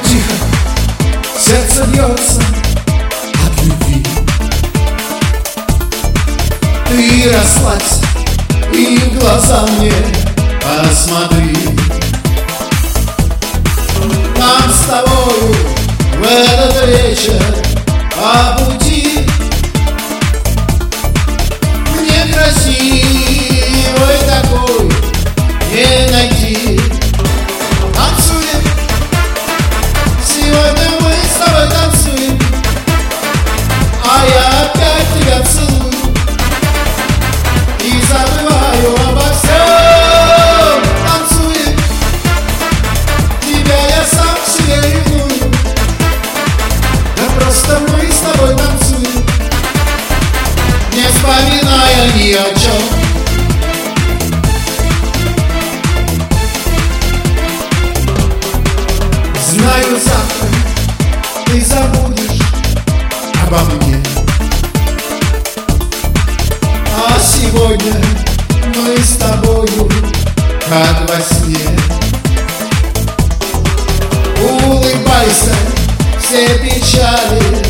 тихо сердце бьется от любви. Ты расслабься и в глаза мне посмотри. Нам с тобою в этот вечер по пути. Мне красивой такой не найти. Танцуем, сегодня мы с тобой танцуем, а я опять тебя целую и забываю обо всем. Танцуем, тебя я сам к себе ревную, да просто мы с тобой танцуем, не вспоминая ни о чем. Знаю, завтра ты забудешь обо мне, а сегодня мы с тобою как во сне. Улыбайся, все печали